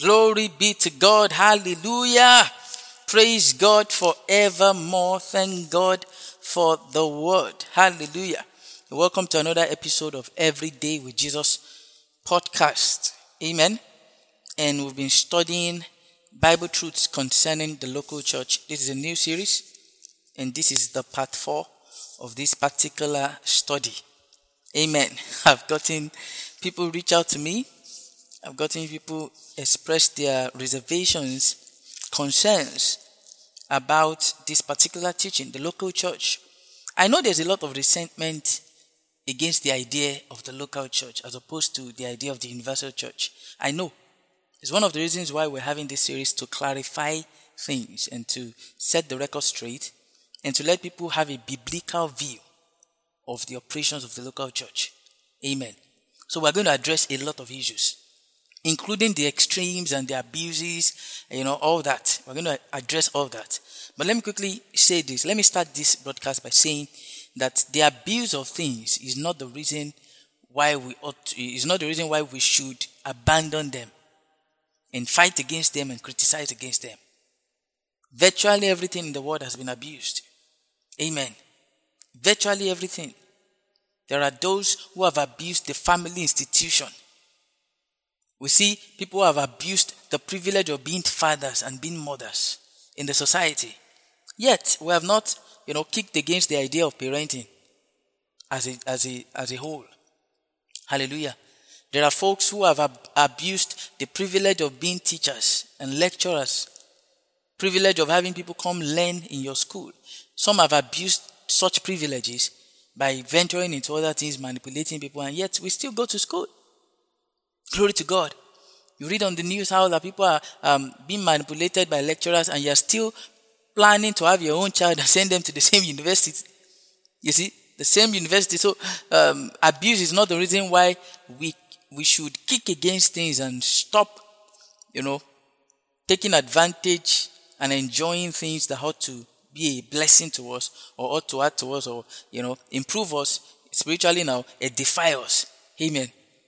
Glory be to God. Hallelujah. Praise God forevermore. Thank God for the word. Hallelujah. Welcome to another episode of Every Day with Jesus podcast. Amen. And we've been studying Bible truths concerning the local church. This is a new series, and this is the part 4 of this particular study. Amen. I've gotten people reach out to me. I've gotten people express their reservations, concerns about this particular teaching, the local church. I know there's a lot of resentment against the idea of the local church as opposed to the idea of the universal church. I know. It's one of the reasons why we're having this series, to clarify things and to set the record straight and to let people have a biblical view of the operations of the local church. Amen. So we're going to address a lot of issues, including the extremes and the abuses, all that. We're going to address all that. But let me quickly say this. Let me start this broadcast by saying that the abuse of things is not the reason why we should abandon them and fight against them and criticize against them. Virtually everything in the world has been abused. Amen. Virtually everything. There are those who have abused the family institution. We see people who have abused the privilege of being fathers and being mothers in the society. Yet, we have not, kicked against the idea of parenting as a whole. Hallelujah. There are folks who have abused the privilege of being teachers and lecturers, privilege of having people come learn in your school. Some have abused such privileges by venturing into other things, manipulating people, and yet we still go to school. Glory to God. You read on the news how that people are being manipulated by lecturers, and you're still planning to have your own child and send them to the same university. You see, the same university. So abuse is not the reason why we should kick against things and stop, taking advantage and enjoying things that ought to be a blessing to us, or ought to add to us, or improve us spiritually, now edify us. Amen.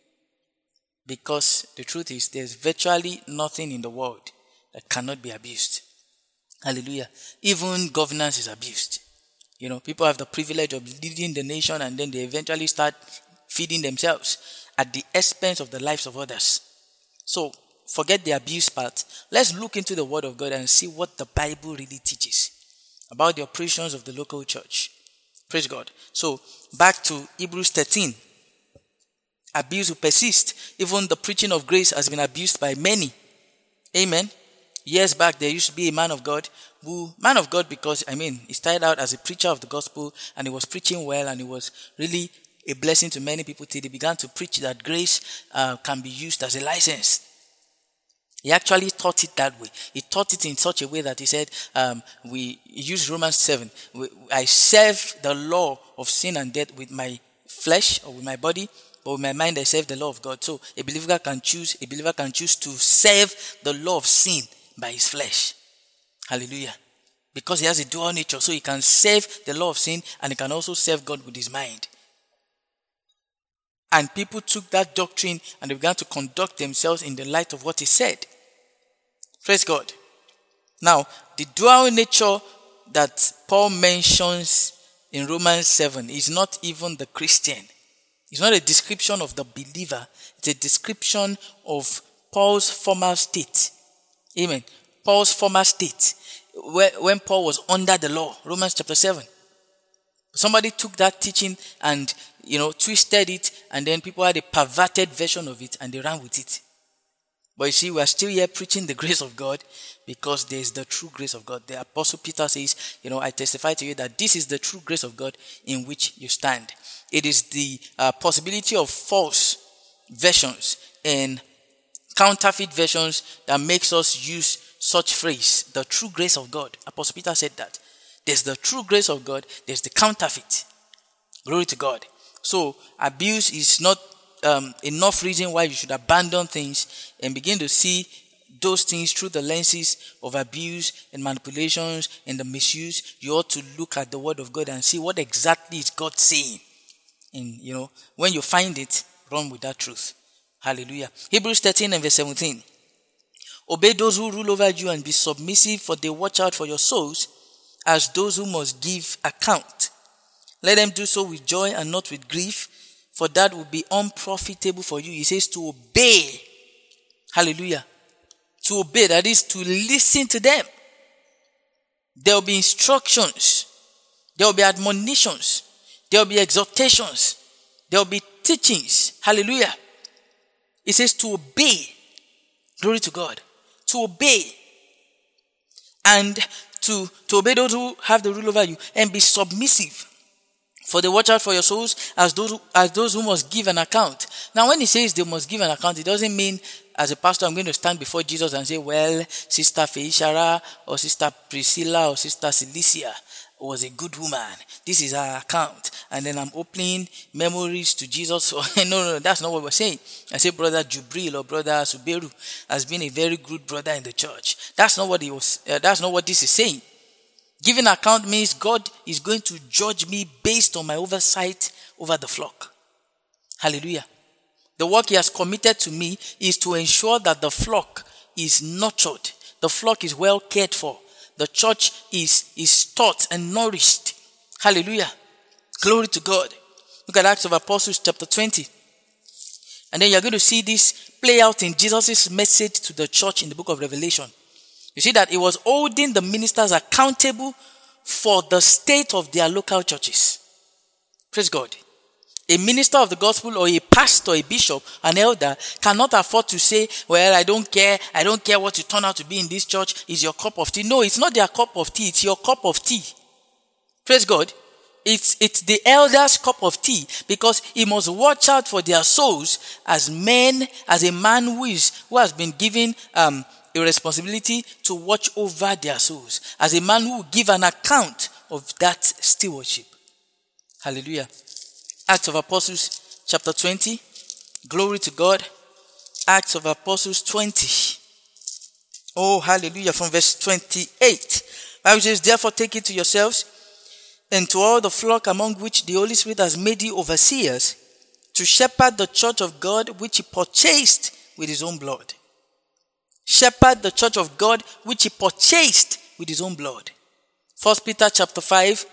Because the truth is, there's virtually nothing in the world that cannot be abused. Hallelujah. Even governance is abused. People have the privilege of leading the nation, and then they eventually start feeding themselves at the expense of the lives of others. So, forget the abuse part. Let's look into the Word of God and see what the Bible really teaches about the operations of the local church. Praise God. So, back to Hebrews 13. Abuse will persist. Even the preaching of grace has been abused by many. Amen. Years back, there used to be a man of God because, he started out as a preacher of the gospel, and he was preaching well, and he was really a blessing to many people till he began to preach that grace can be used as a license. He actually taught it that way. He taught it in such a way that he said, he used Romans 7. I serve the law of sin and death with my flesh or with my body, but with my mind I serve the law of God. So a believer can choose to serve the law of sin by his flesh. Hallelujah. Because he has a dual nature, so he can serve the law of sin and he can also serve God with his mind. And people took that doctrine and they began to conduct themselves in the light of what he said. Praise God. Now, the dual nature that Paul mentions in Romans 7 is not even the Christian. It's not a description of the believer. It's a description of Paul's former state. Amen. Paul's former state, when Paul was under the law. Romans chapter 7. Somebody took that teaching and, twisted it, and then people had a perverted version of it and they ran with it. But you see, we are still here preaching the grace of God because there is the true grace of God. The Apostle Peter says, I testify to you that this is the true grace of God in which you stand. It is the possibility of false versions and counterfeit versions that makes us use such phrase, the true grace of God. Apostle Peter said that. There's the true grace of God, there's the counterfeit. Glory to God. So, abuse is not enough reason why you should abandon things and begin to see those things through the lenses of abuse and manipulations and the misuse. You ought to look at the Word of God and see what exactly is God saying. And, when you find it, run with that truth. Hallelujah. Hebrews 13 and verse 17. Obey those who rule over you and be submissive, for they watch out for your souls as those who must give account. Let them do so with joy and not with grief, for that would be unprofitable for you. He says to obey. Hallelujah. To obey, that is to listen to them. There will be instructions. There will be admonitions. There will be exhortations. There will be teachings. Hallelujah. It says to obey. Glory to God. To obey. And to obey those who have the rule over you and be submissive. For they watch out for your souls as those who must give an account. Now when he says they must give an account, it doesn't mean as a pastor I'm going to stand before Jesus and say, well, Sister Feishara or Sister Priscilla or Sister Cilicia was a good woman. This is her account. And then I'm opening memories to Jesus. No, that's not what we're saying. I say Brother Jubril or Brother Suberu has been a very good brother in the church. That's not what that's not what this is saying. Giving account means God is going to judge me based on my oversight over the flock. Hallelujah. The work he has committed to me is to ensure that the flock is nurtured. The flock is well cared for. The church is taught and nourished. Hallelujah. Glory to God. Look at Acts of Apostles chapter 20. And then you're going to see this play out in Jesus' message to the church in the book of Revelation. You see that he was holding the ministers accountable for the state of their local churches. Praise God. A minister of the gospel or a pastor, a bishop, an elder cannot afford to say, well, I don't care what you turn out to be in this church, is your cup of tea. No, it's not their cup of tea, it's your cup of tea. Praise God. It's the elder's cup of tea, because he must watch out for their souls as a man who has been given a responsibility to watch over their souls, as a man who will give an account of that stewardship. Hallelujah. Acts of Apostles chapter 20. Glory to God. Acts of Apostles 20. Oh, hallelujah. From verse 28. Bible says, therefore take it to yourselves and to all the flock among which the Holy Spirit has made you overseers, to shepherd the church of God which he purchased with his own blood. Shepherd the church of God which he purchased with his own blood. 1 Peter chapter 5.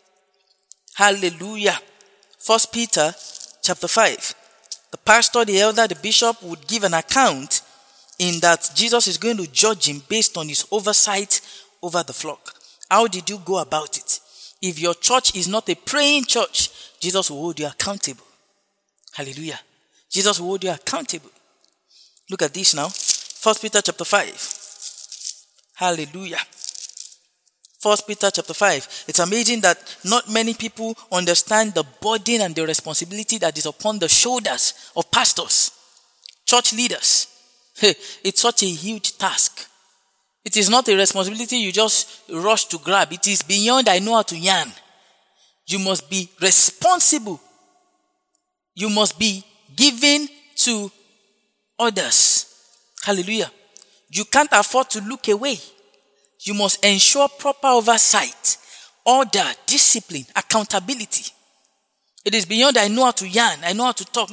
Hallelujah. 1 Peter chapter 5. The pastor, the elder, the bishop would give an account in that Jesus is going to judge him based on his oversight over the flock. How did you go about it? If your church is not a praying church, Jesus will hold you accountable. Hallelujah. Jesus will hold you accountable. Look at this now. 1 Peter chapter 5. Hallelujah. 1 Peter chapter 5. It's amazing that not many people understand the burden and the responsibility that is upon the shoulders of pastors, church leaders. It's such a huge task. It is not a responsibility you just rush to grab. It is beyond I know how to yarn. You must be responsible. You must be given to others. Hallelujah. You can't afford to look away. You must ensure proper oversight, order, discipline, accountability. It is beyond I know how to yarn, I know how to talk.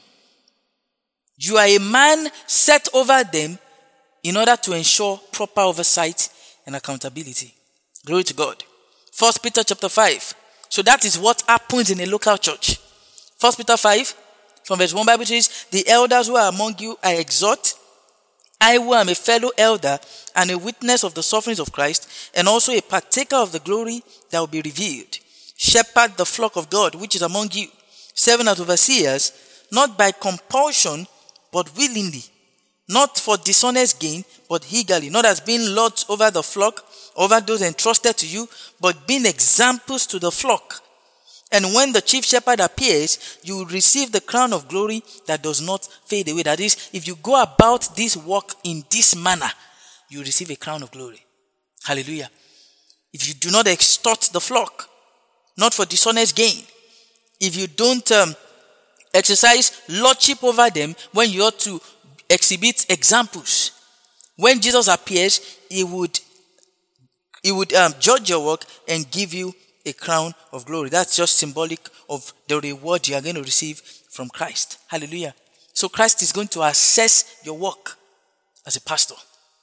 You are a man set over them in order to ensure proper oversight and accountability. Glory to God. 1 Peter chapter 5. So that is what happens in a local church. 1 Peter 5, from verse 1, Bible says, the elders who are among you I exhort, I who am a fellow elder and a witness of the sufferings of Christ, and also a partaker of the glory that will be revealed. Shepherd the flock of God which is among you, serving as overseers, not by compulsion, but willingly, not for dishonest gain, but eagerly, not as being lords over the flock, over those entrusted to you, but being examples to the flock. And when the chief shepherd appears, you will receive the crown of glory that does not fade away. That is, if you go about this work in this manner, you will receive a crown of glory. Hallelujah. If you do not extort the flock, not for dishonest gain, if you don't exercise lordship over them when you ought to exhibit examples, when Jesus appears, he would judge your work and give you a crown of glory. That's just symbolic of the reward you are going to receive from Christ. Hallelujah. So Christ is going to assess your work as a pastor.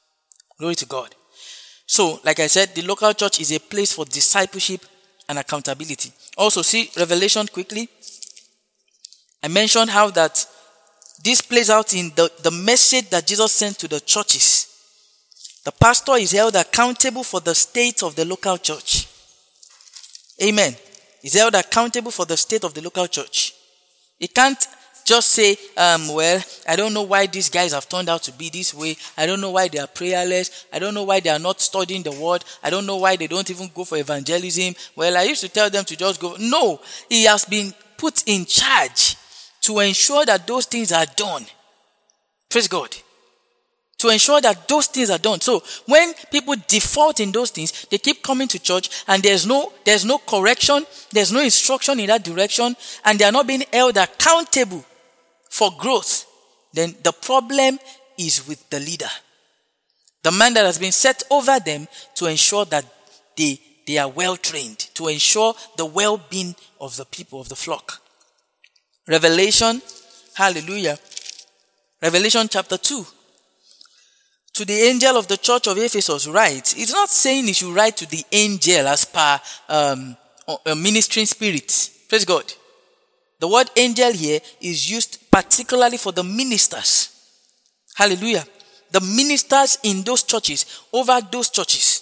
Glory to God. So, like I said, the local church is a place for discipleship and accountability. Also, see Revelation quickly. I mentioned how that this plays out in the message that Jesus sent to the churches. The pastor is held accountable for the state of the local church. Amen. He's held accountable for the state of the local church. He can't just say, well, I don't know why these guys have turned out to be this way. I don't know why they are prayerless. I don't know why they are not studying the word. I don't know why they don't even go for evangelism. Well, I used to tell them to just go. No, he has been put in charge to ensure that those things are done. Praise God. To ensure that those things are done. So when people default in those things, they keep coming to church and there's no correction, there's no instruction in that direction, and they are not being held accountable for growth, then the problem is with the leader. The man that has been set over them to ensure that they are well trained, to ensure the well-being of the people, of the flock. Revelation, hallelujah. Revelation chapter 2. To the angel of the church of Ephesus write. It's not saying he should write to the angel as per ministering spirits. Praise God. The word angel here is used particularly for the ministers. Hallelujah. The ministers in those churches, over those churches.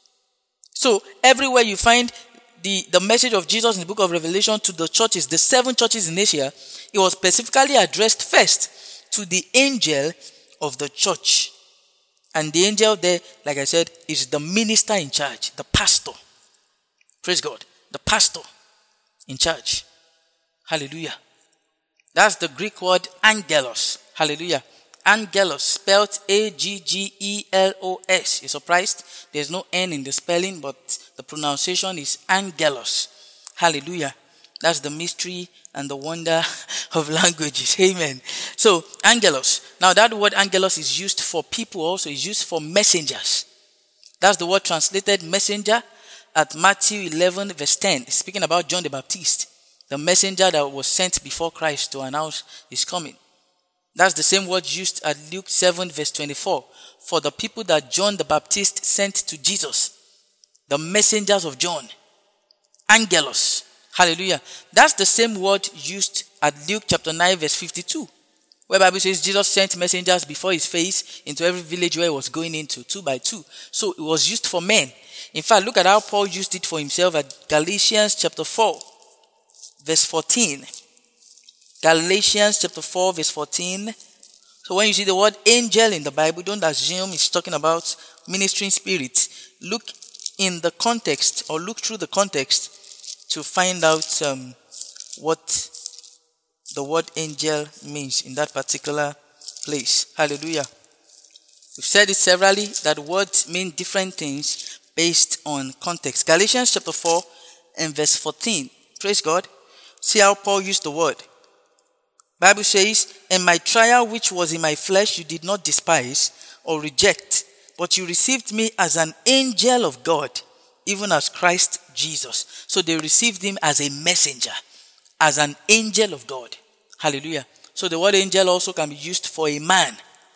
So everywhere you find the message of Jesus in the book of Revelation to the churches, the 7 churches in Asia, it was specifically addressed first to the angel of the church. And the angel there, like I said, is the minister in charge, the pastor. Praise God. The pastor in charge. Hallelujah. That's the Greek word angelos. Hallelujah. Angelos, spelled Aggelos. You're surprised? There's no N in the spelling, but the pronunciation is angelos. Hallelujah. That's the mystery and the wonder of languages. Amen. So, angelos. Now, that word angelos is used for people also. It's used for messengers. That's the word translated messenger at Matthew 11 verse 10. It's speaking about John the Baptist, the messenger that was sent before Christ to announce his coming. That's the same word used at Luke 7 verse 24 for the people that John the Baptist sent to Jesus. The messengers of John. Angelos. Hallelujah. That's the same word used at Luke chapter 9 verse 52. Where the Bible says Jesus sent messengers before his face into every village where he was going into, 2 by 2. So it was used for men. In fact, look at how Paul used it for himself at Galatians chapter 4 verse 14. Galatians chapter 4 verse 14. So when you see the word angel in the Bible, don't assume it's talking about ministering spirits. Look in the context, or look through the context to find out what the word angel means in that particular place. Hallelujah. We've said it severally that words mean different things based on context. Galatians chapter 4 and verse 14. Praise God. See how Paul used the word. Bible says, "And my trial which was in my flesh you did not despise or reject, but you received me as an angel of God, even as Christ Jesus." So they received him as a messenger, as an angel of God. Hallelujah. So the word angel also can be used for a man.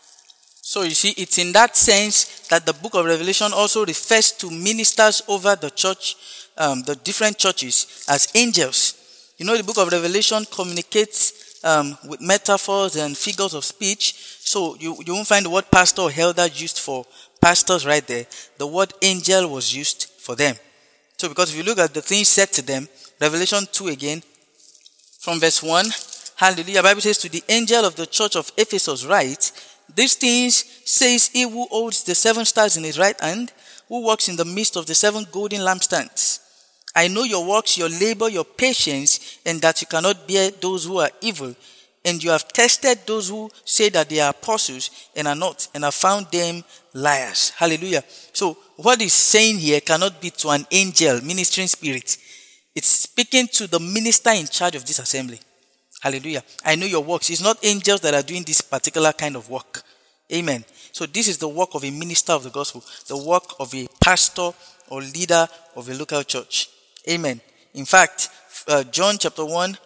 So you see, it's in that sense that the book of Revelation also refers to ministers over the church, the different churches, as angels. You know, the book of Revelation communicates with metaphors and figures of speech. So you won't find the word pastor or elder used for pastors right there. The word angel was used for them. So because if you look at the things said to them, Revelation 2 again, from verse 1, hallelujah, Bible says, "To the angel of the church of Ephesus write, these things says he who holds the 7 stars in his right hand, who walks in the midst of the 7 golden lampstands. I know your works, your labor, your patience, and that you cannot bear those who are evil. And you have tested those who say that they are apostles and are not, and have found them liars." Hallelujah. So what he's saying here cannot be to an angel, ministering spirit. It's speaking to the minister in charge of this assembly. Hallelujah. I know your works. It's not angels that are doing this particular kind of work. Amen. So this is the work of a minister of the gospel, the work of a pastor or leader of a local church. Amen. In fact, Revelation chapter 1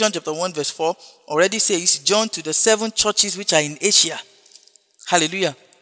verse 4 already says, "John to the 7 churches which are in Asia." Hallelujah.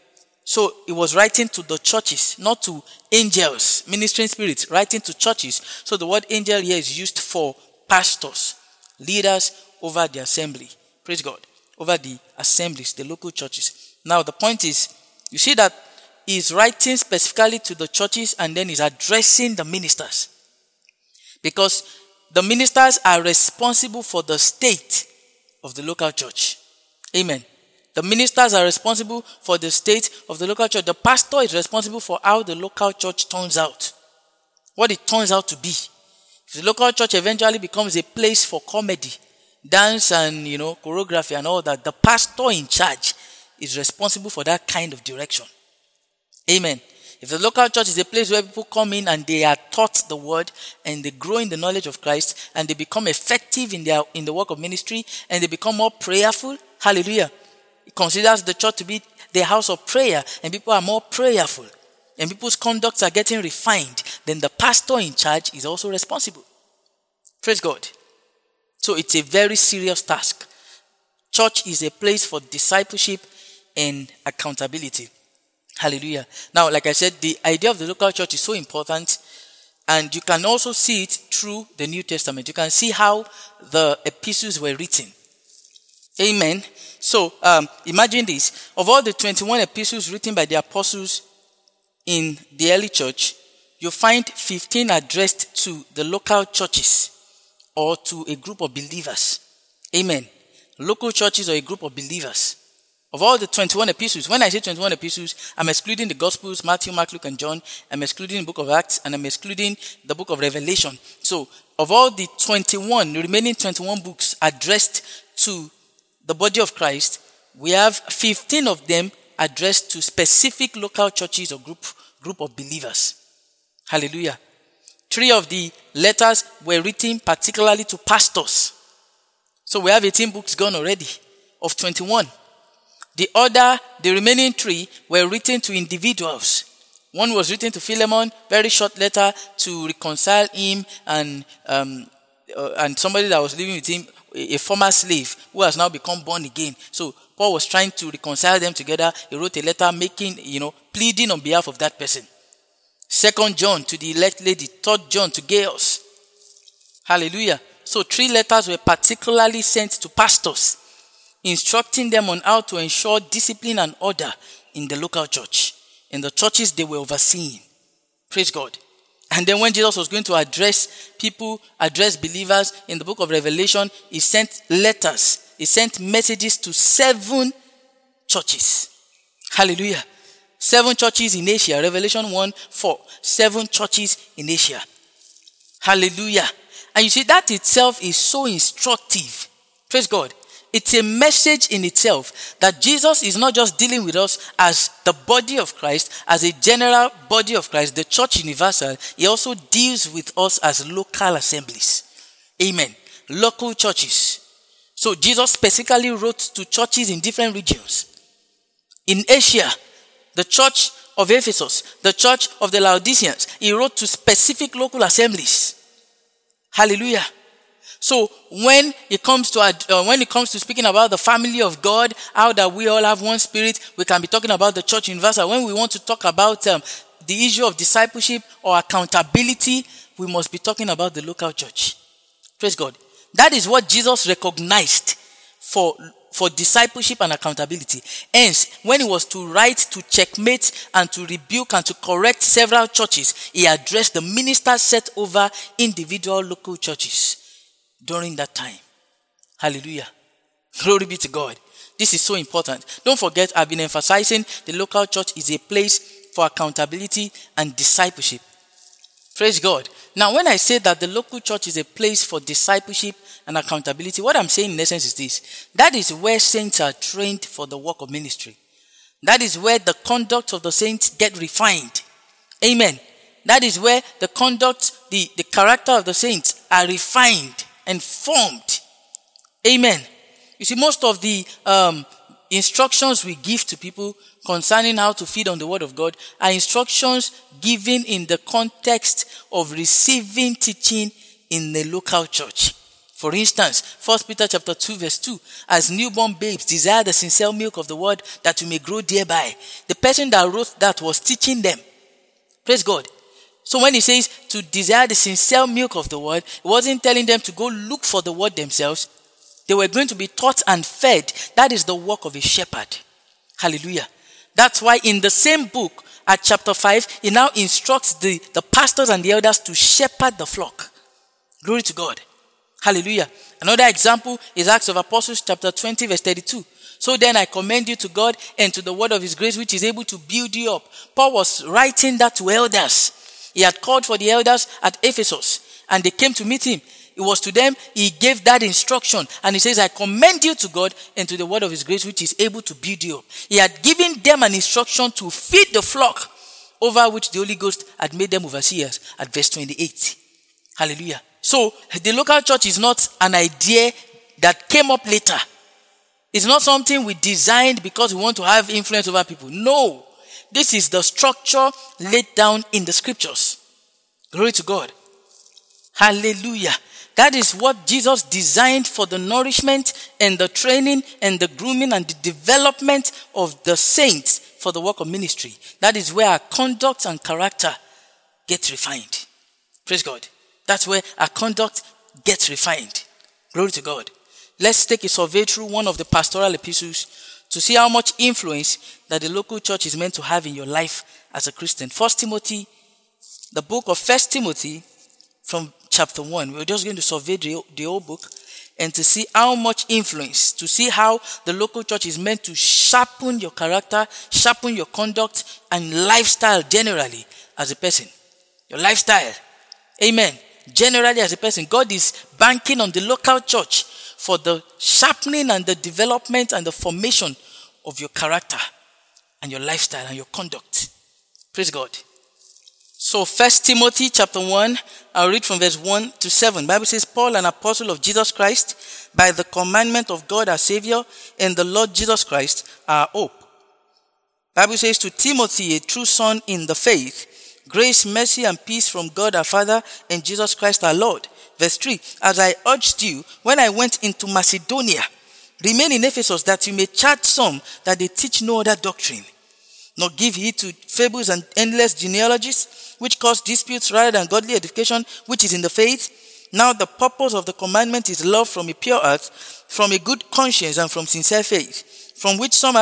So he was writing to the churches, not to angels, ministering spirits, writing to churches. So the word angel here is used for pastors, leaders over the assembly. Praise God. Over the assemblies, the local churches. Now the point is, you see that he's writing specifically to the churches and then he's addressing the ministers. Because the ministers are responsible for the state of the local church. Amen. The ministers are responsible for the state of the local church. The pastor is responsible for how the local church turns out. What it turns out to be. If the local church eventually becomes a place for comedy, dance and, choreography and all that, the pastor in charge is responsible for that kind of direction. Amen. If the local church is a place where people come in and they are taught the word and they grow in the knowledge of Christ and they become effective in the work of ministry and they become more prayerful, hallelujah. It considers the church to be the house of prayer and people are more prayerful and people's conducts are getting refined, then the pastor in charge is also responsible. Praise God. So it's a very serious task. Church is a place for discipleship and accountability. Hallelujah. Now, like I said, the idea of the local church is so important, and you can also see it through the New Testament. You can see how the epistles were written. Amen. So, imagine this. Of all the 21 epistles written by the apostles in the early church, you find 15 addressed to the local churches or to a group of believers. Amen. Local churches or a group of believers. Of all the 21 epistles, when I say 21 epistles, I'm excluding the Gospels, Matthew, Mark, Luke, and John. I'm excluding the book of Acts, and I'm excluding the book of Revelation. So, of all the remaining 21 books addressed to the body of Christ, we have 15 of them addressed to specific local churches or group of believers. Hallelujah. 3 of the letters were written particularly to pastors. So we have 18 books gone already of 21. The remaining 3 were written to individuals. One was written to Philemon, very short letter to reconcile him and somebody that was living with him, a former slave who has now become born again. So Paul was trying to reconcile them together. He wrote a letter pleading on behalf of that person. 2 John to the elect lady, 3 John to Gaius. Hallelujah. So 3 letters were particularly sent to pastors, instructing them on how to ensure discipline and order in the local church, in the churches they were overseeing. Praise God. And then when Jesus was going to address believers in the book of Revelation, he sent letters, he sent messages to 7 churches. Hallelujah. 7 churches in Asia. Revelation 1:4. 7 churches in Asia. Hallelujah. And you see, that itself is so instructive. Praise God. It's a message in itself that Jesus is not just dealing with us as the body of Christ, as a general body of Christ, the church universal. He also deals with us as local assemblies. Amen. Local churches. So Jesus specifically wrote to churches in different regions. In Asia, the church of Ephesus, the church of the Laodiceans, he wrote to specific local assemblies. Hallelujah. So when it comes to speaking about the family of God, how that we all have one spirit, we can be talking about the church universal. When we want to talk about the issue of discipleship or accountability, we must be talking about the local church. Praise God. That is what Jesus recognized for discipleship and accountability. Hence, when he was to write to checkmate and to rebuke and to correct several churches, he addressed the ministers set over individual local churches during that time. Hallelujah. Glory be to God. This is so important. Don't forget, I've been emphasizing the local church is a place for accountability and discipleship. Praise God. Now, when I say that the local church is a place for discipleship and accountability, what I'm saying in essence is this. That is where saints are trained for the work of ministry. That is where the conduct of the saints get refined. Amen. That is where the conduct, the character of the saints are refined and formed. Amen. You see, most of the instructions we give to people concerning how to feed on the word of God are instructions given in the context of receiving teaching in the local church. For instance, 1 Peter chapter 2 verse 2, as newborn babes desire the sincere milk of the word that you may grow thereby. The person that wrote that was teaching them. Praise God. So when he says to desire the sincere milk of the word, he wasn't telling them to go look for the word themselves. They were going to be taught and fed. That is the work of a shepherd. Hallelujah. That's why in the same book at chapter 5, he now instructs the pastors and the elders to shepherd the flock. Glory to God. Hallelujah. Another example is Acts of Apostles chapter 20 verse 32. So then I commend you to God and to the word of his grace, which is able to build you up. Paul was writing that to elders. He had called for the elders at Ephesus and they came to meet him. It was to them he gave that instruction. And he says, I commend you to God and to the word of his grace, which is able to build you up. He had given them an instruction to feed the flock, over which the Holy Ghost had made them overseers at verse 28. Hallelujah. So the local church is not an idea that came up later. It's not something we designed because we want to have influence over people. No. This is the structure laid down in the scriptures. Glory to God. Hallelujah. That is what Jesus designed for the nourishment and the training and the grooming and the development of the saints for the work of ministry. That is where our conduct and character get refined. Praise God. That's where our conduct gets refined. Glory to God. Let's take a survey through one of the pastoral epistles to see how much influence that the local church is meant to have in your life as a Christian. The book of 1 Timothy from chapter 1. We're just going to survey the whole book and to see how much influence, to see how the local church is meant to sharpen your character, sharpen your conduct and lifestyle generally as a person. Your lifestyle. Amen. Generally as a person, God is banking on the local church for the sharpening and the development and the formation of your character and your lifestyle and your conduct. Praise God. So 1 Timothy chapter 1, I'll read from verse 1 to 7. The Bible says, Paul, an apostle of Jesus Christ, by the commandment of God our Savior and the Lord Jesus Christ, our hope. The Bible says, to Timothy, a true son in the faith, grace, mercy, and peace from God our Father and Jesus Christ our Lord. Verse 3, as I urged you when I went into Macedonia, remain in Ephesus that you may charge some that they teach no other doctrine, nor give heed to fables and endless genealogies, which cause disputes rather than godly edification, which is in the faith. Now the purpose of the commandment is love from a pure heart, from a good conscience, and from sincere faith, from which some,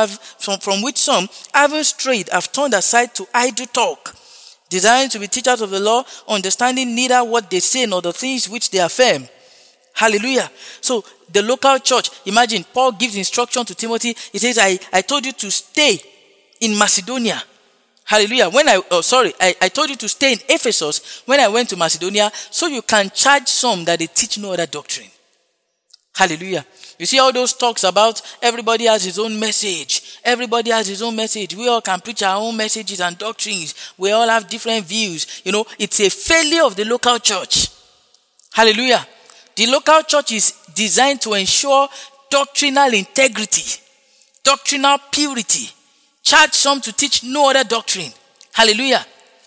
having strayed, have turned aside to idle talk, desiring to be teachers of the law, understanding neither what they say nor the things which they affirm. Hallelujah. So the local church, imagine Paul gives instruction to Timothy. He says, I told you to stay in Macedonia. Hallelujah. I told you to stay in Ephesus when I went to Macedonia, so you can charge some that they teach no other doctrine. Hallelujah. You see all those talks about everybody has his own message. Everybody has his own message. We all can preach our own messages and doctrines. We all have different views. It's a failure of the local church. Hallelujah. The local church is designed to ensure doctrinal integrity, doctrinal purity. Charge some to teach no other doctrine. Hallelujah.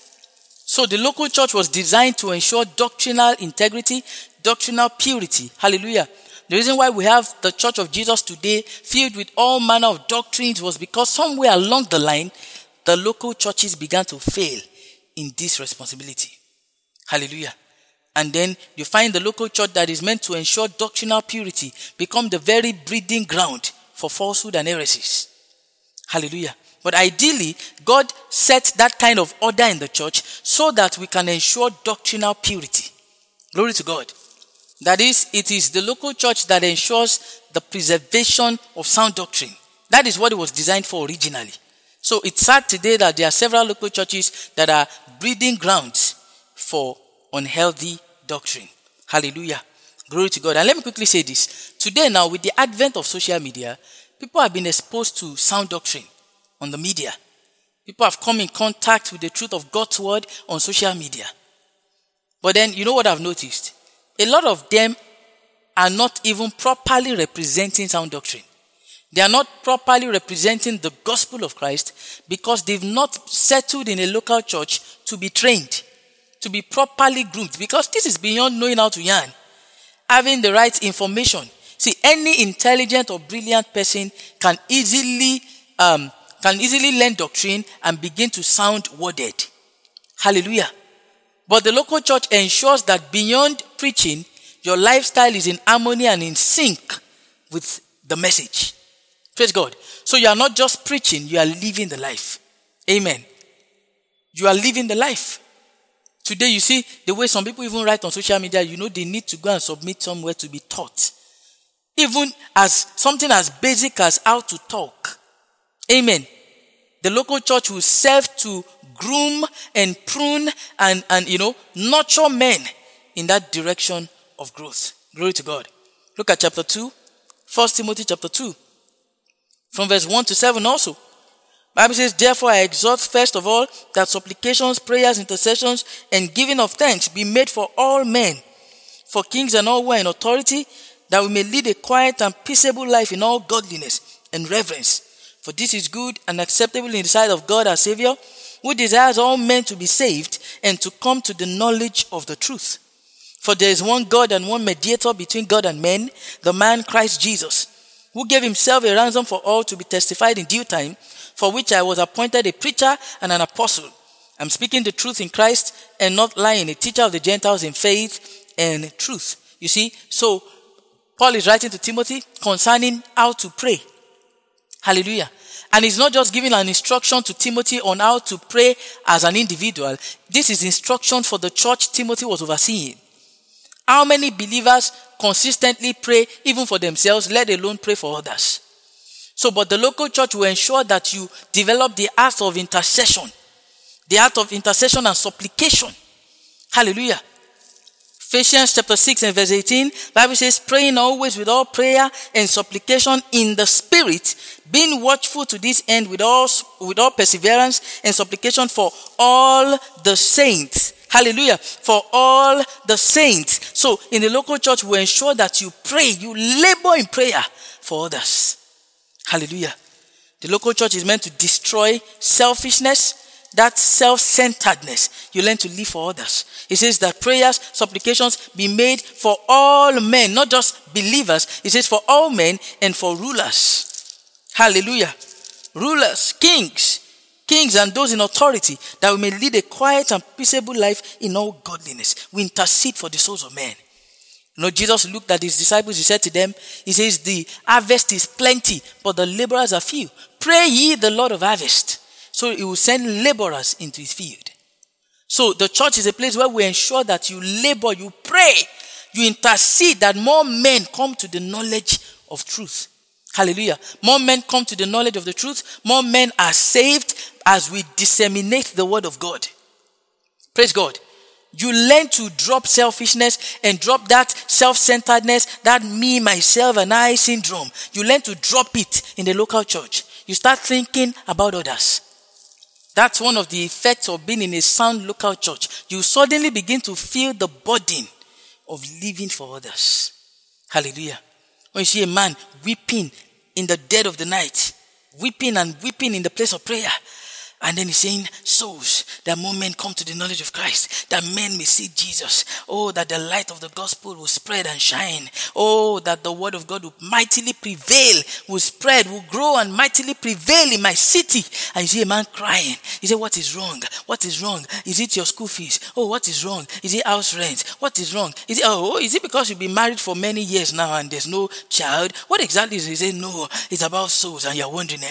So the local church was designed to ensure doctrinal integrity, doctrinal purity. Hallelujah. The reason why we have the Church of Jesus today filled with all manner of doctrines was because somewhere along the line, the local churches began to fail in this responsibility. Hallelujah. And then you find the local church that is meant to ensure doctrinal purity become the very breeding ground for falsehood and heresies. Hallelujah. But ideally, God set that kind of order in the church so that we can ensure doctrinal purity. Glory to God. That is, it is the local church that ensures the preservation of sound doctrine. That is what it was designed for originally. So it's sad today that there are several local churches that are breeding grounds for unhealthy doctrine. Hallelujah. Glory to God. And let me quickly say this. Today now, with the advent of social media, people have been exposed to sound doctrine on the media. People have come in contact with the truth of God's word on social media. But then, you know what I've noticed? A lot of them are not even properly representing sound doctrine. They are not properly representing the gospel of Christ because they've not settled in a local church to be trained, to be properly groomed, because this is beyond knowing how to yarn. having the right information. See, any intelligent or brilliant person can easily learn doctrine and begin to sound worded. Hallelujah. But the local church ensures that beyond preaching, your lifestyle is in harmony and in sync with the message. Praise God. So you are not just preaching, you are living the life. Amen. You are living the life. Today you see the way some people even write on social media, they need to go and submit somewhere to be taught. Even as something as basic as how to talk. Amen. The local church will serve to groom and prune and nurture men in that direction of growth. Glory to God. Look at chapter 2. 1 Timothy chapter 2. From verse 1 to 7 also. Bible says, therefore I exhort first of all that supplications, prayers, intercessions, and giving of thanks be made for all men, for kings and all who are in authority, that we may lead a quiet and peaceable life in all godliness and reverence. For this is good and acceptable in the sight of God our Savior, who desires all men to be saved and to come to the knowledge of the truth. For there is one God and one mediator between God and men, the man Christ Jesus, who gave himself a ransom for all to be testified in due time, for which I was appointed a preacher and an apostle. I'm speaking the truth in Christ and not lying, a teacher of the Gentiles in faith and truth. You see, so Paul is writing to Timothy concerning how to pray. Hallelujah. And he's not just giving an instruction to Timothy on how to pray as an individual. This is instruction for the church Timothy was overseeing. How many believers consistently pray even for themselves, let alone pray for others? So, but the local church will ensure that you develop the art of intercession. The art of intercession and supplication. Hallelujah. Ephesians chapter 6 and verse 18, Bible says, praying always with all prayer and supplication in the Spirit, being watchful to this end with all perseverance and supplication for all the saints. Hallelujah. For all the saints. So in the local church, we ensure that you pray, you labor in prayer for others. Hallelujah. The local church is meant to destroy selfishness, that self-centeredness. You learn to live for others. It says that prayers, supplications be made for all men, not just believers. It says for all men and for rulers. Hallelujah. Rulers, kings and those in authority, that we may lead a quiet and peaceable life in all godliness. We intercede for the souls of men. Jesus looked at his disciples, he said to them, he says, the harvest is plenty, but the laborers are few. Pray ye the Lord of harvest. So he will send laborers into his field. So the church is a place where we ensure that you labor, you pray, you intercede that more men come to the knowledge of truth. Hallelujah. More men come to the knowledge of the truth. More men are saved as we disseminate the word of God. Praise God. You learn to drop selfishness and drop that self-centeredness, that me, myself, and I syndrome. You learn to drop it in the local church. You start thinking about others. That's one of the effects of being in a sound local church. You suddenly begin to feel the burden of living for others. Hallelujah. When you see a man weeping in the dead of the night, weeping and weeping in the place of prayer, and then he's saying, souls, that more men come to the knowledge of Christ, that men may see Jesus. Oh, that the light of the gospel will spread and shine. Oh, that the word of God will mightily prevail, will spread, will grow and mightily prevail in my city. And you see a man crying. He said, what is wrong? What is wrong? Is it your school fees? Oh, what is wrong? Is it house rent? What is wrong? Is it because you've been married for many years now and there's no child? What exactly is it? He said, no, it's about souls. And you're wondering,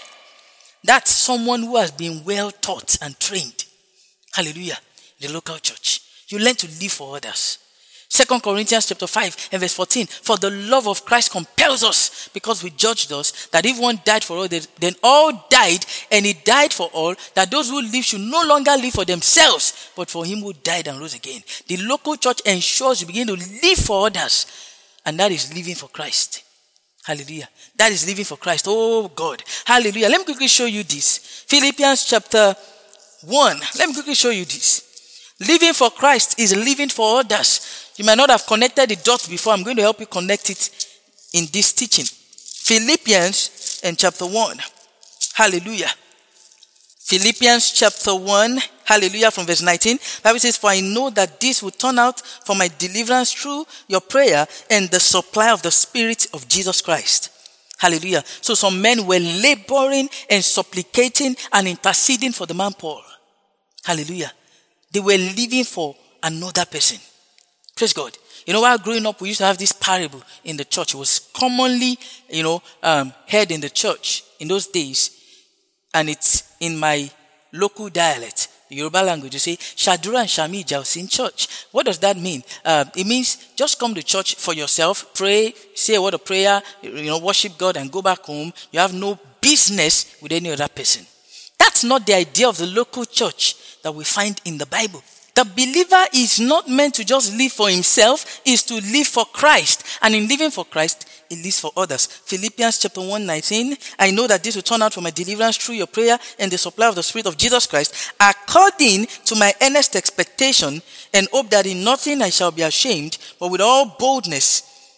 That's someone who has been well taught and trained. Hallelujah. The local church. You learn to live for others. 2 Corinthians chapter 5 and verse 14. For the love of Christ compels us, because we judged us, that if one died for all, then all died, and he died for all, that those who live should no longer live for themselves, but for him who died and rose again. The local church ensures you begin to live for others, and that is living for Christ. Hallelujah. That is living for Christ. Oh God. Hallelujah. Let me quickly show you this. Philippians chapter 1. Let me quickly show you this. Living for Christ is living for others. You might not have connected the dots before. I'm going to help you connect it in this teaching. Philippians and chapter 1. Hallelujah. Philippians chapter 1, hallelujah, from verse 19. Bible says, for I know that this will turn out for my deliverance through your prayer and the supply of the Spirit of Jesus Christ. Hallelujah. So some men were laboring and supplicating and interceding for the man Paul. Hallelujah. They were living for another person. Praise God. While growing up, we used to have this parable in the church. It was commonly, heard in the church in those days. And it's in my local dialect, the Yoruba language. You say, Shadura and Shami Jausi in church. What does that mean? It means just come to church for yourself, pray, say a word of prayer, worship God and go back home. You have no business with any other person. That's not the idea of the local church that we find in the Bible. The believer is not meant to just live for himself, is to live for Christ. And in living for Christ, he lives for others. Philippians chapter 1, 19. I know that this will turn out for my deliverance through your prayer and the supply of the Spirit of Jesus Christ, according to my earnest expectation, and hope that in nothing I shall be ashamed, but with all boldness,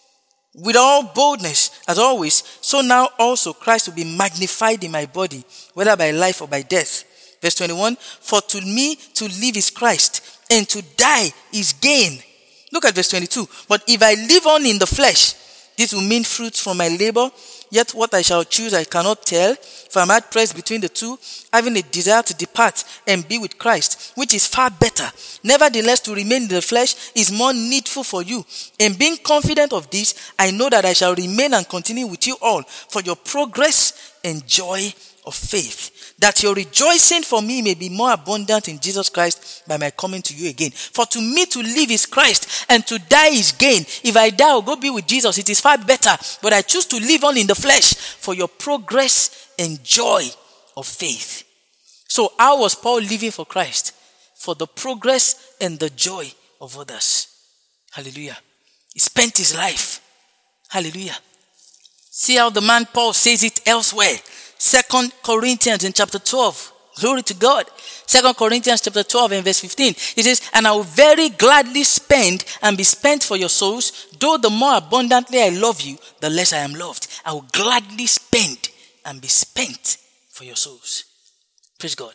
as always, so now also Christ will be magnified in my body, whether by life or by death. Verse 21, for to me to live is Christ, and to die is gain. Look at verse 22. But if I live on in the flesh, this will mean fruits from my labor. Yet what I shall choose I cannot tell, for I am hard pressed between the two, having a desire to depart and be with Christ, which is far better. Nevertheless, to remain in the flesh is more needful for you. And being confident of this, I know that I shall remain and continue with you all for your progress and joy of faith, that your rejoicing for me may be more abundant in Jesus Christ by my coming to you again. For to me to live is Christ, and to die is gain. If I die, I'll go be with Jesus. It is far better, but I choose to live on in the flesh for your progress and joy of faith. So how was Paul living for Christ? For the progress and the joy of others. Hallelujah. He spent his life. Hallelujah. See how the man Paul says it elsewhere. 2 Corinthians in chapter 12. Glory to God. 2 Corinthians chapter 12 and verse 15. It says, and I will very gladly spend and be spent for your souls, though the more abundantly I love you, the less I am loved. I will gladly spend and be spent for your souls. Praise God.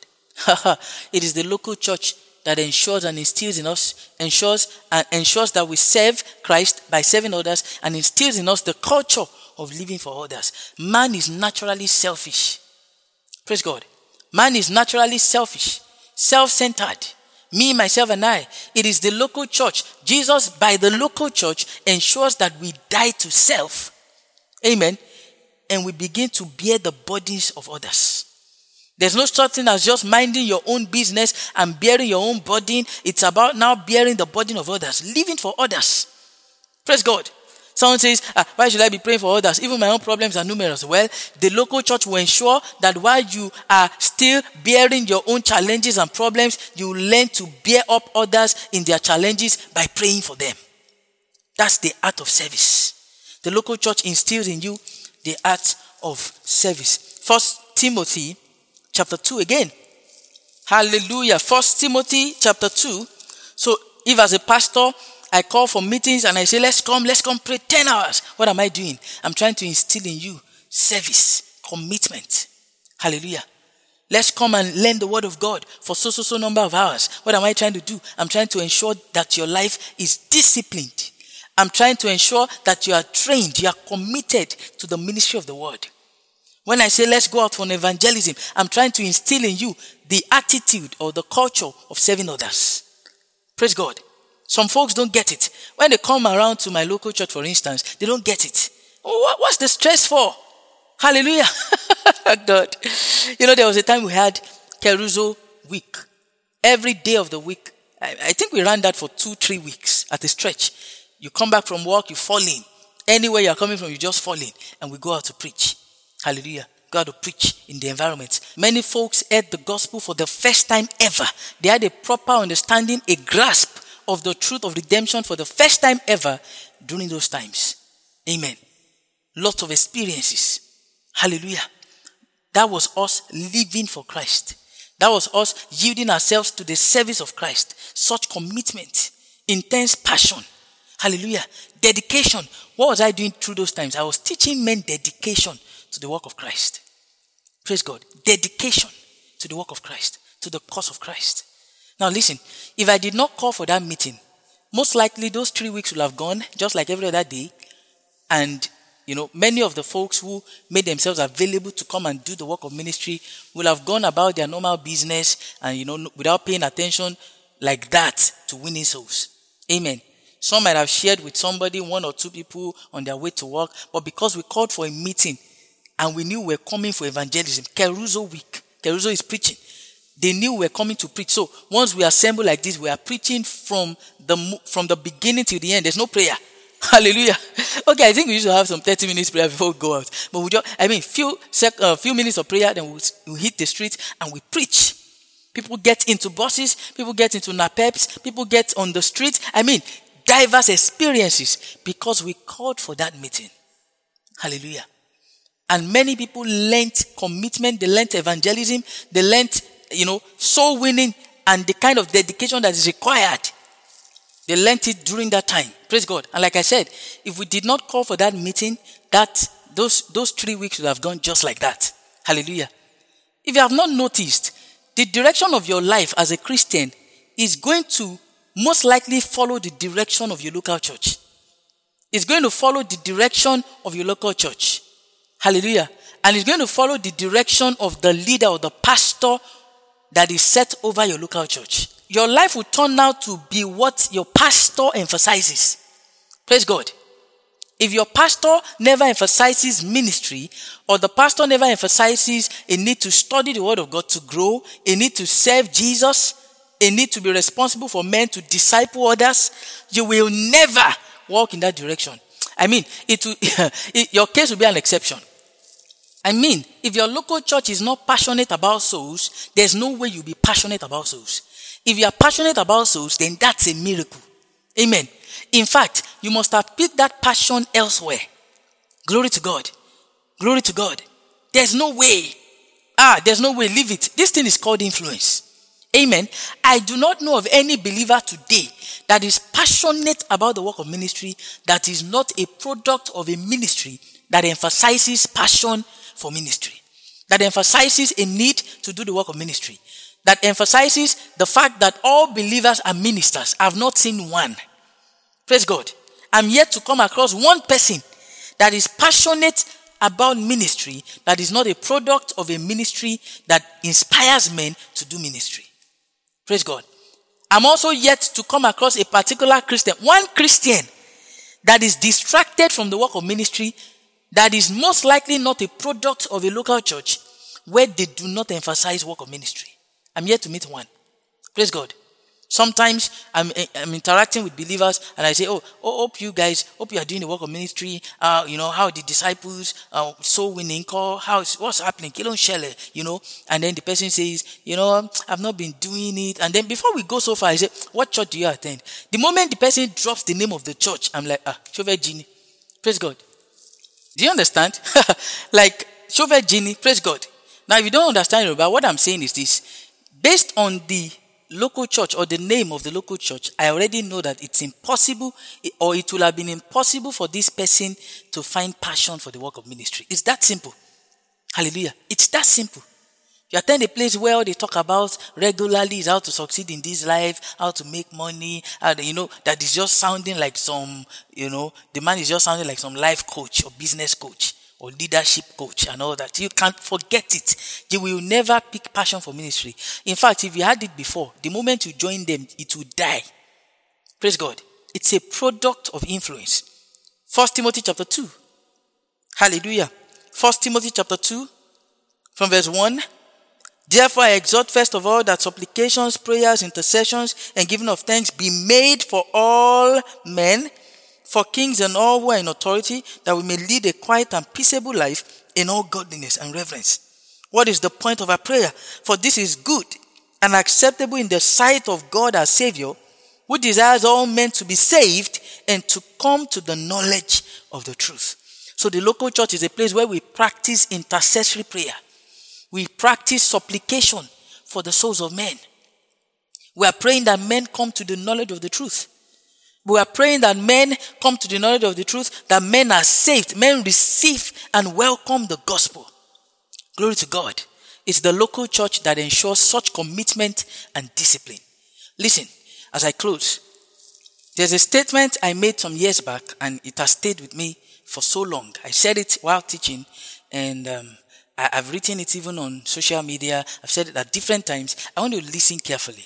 It is the local church that ensures and instills in us, ensures that we serve Christ by serving others, and instills in us the culture of living for others. Man is naturally selfish. Praise God. Man is naturally selfish, self-centered. Me, myself, and I. It is the local church. Jesus, by the local church, ensures that we die to self. Amen. And we begin to bear the burdens of others. There's no such thing as just minding your own business and bearing your own burden. It's about now bearing the burden of others, living for others. Praise God. Someone says, why should I be praying for others? Even my own problems are numerous. Well, the local church will ensure that while you are still bearing your own challenges and problems, you learn to bear up others in their challenges by praying for them. That's the art of service. The local church instills in you the art of service. 1 Timothy chapter 2 again. Hallelujah. 1 Timothy chapter 2. So if as a pastor, I call for meetings and I say, let's come pray 10 hours. What am I doing? I'm trying to instill in you service, commitment. Hallelujah. Let's come and learn the word of God for so number of hours. What am I trying to do? I'm trying to ensure that your life is disciplined. I'm trying to ensure that you are trained, you are committed to the ministry of the word. When I say let's go out for an evangelism, I'm trying to instill in you the attitude or the culture of serving others. Praise God. Some folks don't get it. When they come around to my local church, for instance, they don't get it. What's the stress for? Hallelujah. God. There was a time we had Keruzo week. Every day of the week. I think we ran that for 2-3 weeks at a stretch. You come back from work, you fall in. Anywhere you're coming from, you just fall in. And we go out to preach. Hallelujah. Go out to preach in the environment. Many folks heard the gospel for the first time ever. They had a proper understanding, a grasp of the truth of redemption for the first time ever during those times. Amen. Lots of experiences. Hallelujah. That was us living for Christ. That was us yielding ourselves to the service of Christ. Such commitment, intense passion. Hallelujah. Dedication. What was I doing through those times? I was teaching men dedication to the work of Christ. Praise God. Dedication. to the work of Christ, to the cause of Christ. Now listen, if I did not call for that meeting, most likely those 3 weeks will have gone just like every other day. And, many of the folks who made themselves available to come and do the work of ministry will have gone about their normal business and, without paying attention like that to winning souls. Amen. Some might have shared with somebody, 1 or 2 people on their way to work, but because we called for a meeting and we knew we were coming for evangelism, Keruzo week, Keruzo is preaching. They knew we were coming to preach. So once we assemble like this, we are preaching from the beginning to the end. There's no prayer. Hallelujah. Okay, I think we used to have some 30 minutes prayer before we go out. But few minutes of prayer, then we'll hit the street and we preach. People get into buses, people get into napeps, people get on the street. Diverse experiences because we called for that meeting. Hallelujah. And many people learnt commitment, they learnt evangelism, they learnt, soul winning and the kind of dedication that is required. They learnt it during that time. Praise God. And like I said, if we did not call for that meeting, those 3 weeks would have gone just like that. Hallelujah. If you have not noticed, the direction of your life as a Christian is going to most likely follow the direction of your local church. It's going to follow the direction of your local church. Hallelujah. And it's going to follow the direction of the leader or the pastor that is set over your local church. Your life will turn out to be what your pastor emphasizes. Praise God. If your pastor never emphasizes ministry, or the pastor never emphasizes a need to study the word of God to grow, a need to serve Jesus, a need to be responsible for men to disciple others, you will never walk in that direction. Your case will be an exception. If your local church is not passionate about souls, there's no way you'll be passionate about souls. If you are passionate about souls, then that's a miracle. Amen. In fact, you must have picked that passion elsewhere. Glory to God. Glory to God. There's no way. There's no way. Leave it. This thing is called influence. Amen. I do not know of any believer today that is passionate about the work of ministry that is not a product of a ministry that emphasizes passion for ministry, that emphasizes a need to do the work of ministry, that emphasizes the fact that all believers are ministers. I have not seen one. Praise God. I'm yet to come across one person that is passionate about ministry that is not a product of a ministry that inspires men to do ministry. Praise God. I'm also yet to come across a particular Christian, one Christian that is distracted from the work of ministry, that is most likely not a product of a local church where they do not emphasize work of ministry. I'm yet to meet one. Praise God. Sometimes I'm interacting with believers and I say, hope you are doing the work of ministry. How the disciples, soul winning call, what's happening? And then the person says, I've not been doing it. And then before we go so far, I say, what church do you attend? The moment the person drops the name of the church, I'm like, Chauvet Genie. Praise God. Do you understand? Like, Chauvet Genie, praise God. Now, if you don't understand about what I'm saying is this. Based on the local church or the name of the local church, I already know that it's impossible, or it will have been impossible for this person to find passion for the work of ministry. It's that simple. Hallelujah. It's that simple. You attend a place where all they talk about regularly is how to succeed in this life, how to make money, that is just sounding like the man is just sounding like some life coach or business coach or leadership coach and all that. You can't forget it. You will never pick passion for ministry. In fact, if you had it before, the moment you join them, it will die. Praise God. It's a product of influence. 1 Timothy chapter 2. Hallelujah. 1 Timothy chapter 2 from verse 1. Therefore, I exhort first of all that supplications, prayers, intercessions, and giving of thanks be made for all men, for kings and all who are in authority, that we may lead a quiet and peaceable life in all godliness and reverence. What is the point of our prayer? For this is good and acceptable in the sight of God our Savior, who desires all men to be saved and to come to the knowledge of the truth. So the local church is a place where we practice intercessory prayer. We practice supplication for the souls of men. We are praying that men come to the knowledge of the truth. We are praying that men come to the knowledge of the truth, that men are saved, men receive and welcome the gospel. Glory to God. It's the local church that ensures such commitment and discipline. Listen, as I close, there's a statement I made some years back, and it has stayed with me for so long. I said it while teaching, and I've written it even on social media. I've said it at different times. I want you to listen carefully.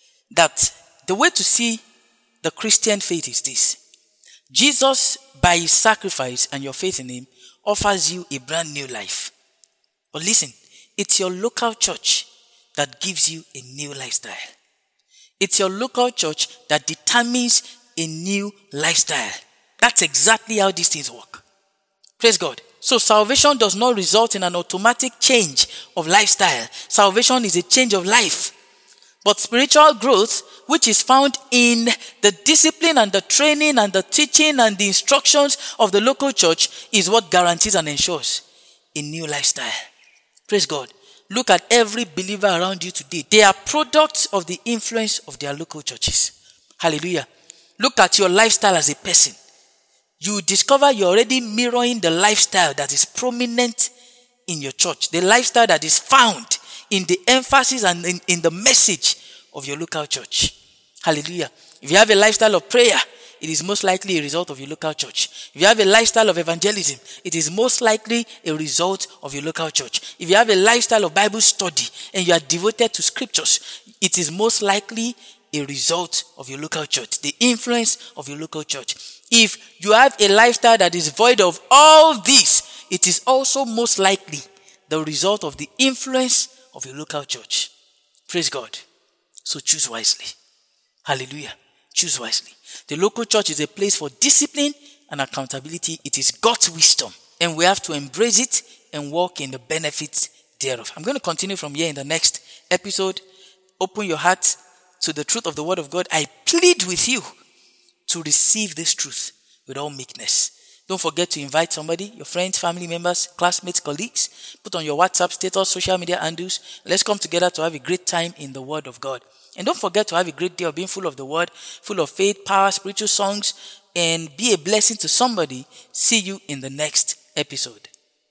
That the way to see the Christian faith is this. Jesus, by his sacrifice and your faith in him, offers you a brand new life. But listen, it's your local church that gives you a new lifestyle. It's your local church that determines a new lifestyle. That's exactly how these things work. Praise God. So salvation does not result in an automatic change of lifestyle. Salvation is a change of life. But spiritual growth, which is found in the discipline and the training and the teaching and the instructions of the local church, is what guarantees and ensures a new lifestyle. Praise God. Look at every believer around you today. They are products of the influence of their local churches. Hallelujah. Look at your lifestyle as a person. You discover you're already mirroring the lifestyle that is prominent in your church. The lifestyle that is found in the emphasis and in the message of your local church. Hallelujah. If you have a lifestyle of prayer, it is most likely a result of your local church. If you have a lifestyle of evangelism, it is most likely a result of your local church. If you have a lifestyle of Bible study and you are devoted to scriptures, it is most likely a result of your local church, the influence of your local church. If you have a lifestyle that is void of all this, it is also most likely the result of the influence of your local church. Praise God. So choose wisely. Hallelujah. Choose wisely. The local church is a place for discipline and accountability. It is God's wisdom, and we have to embrace it and walk in the benefits thereof. I'm going to continue from here in the next episode. Open your heart to the truth of the word of God. I plead with you to receive this truth with all meekness. Don't forget to invite somebody, your friends, family members, classmates, colleagues. Put on your WhatsApp status, social media handles. Let's come together to have a great time in the word of God. And don't forget to have a great day of being full of the word, full of faith, power, spiritual songs, and be a blessing to somebody. See you in the next episode.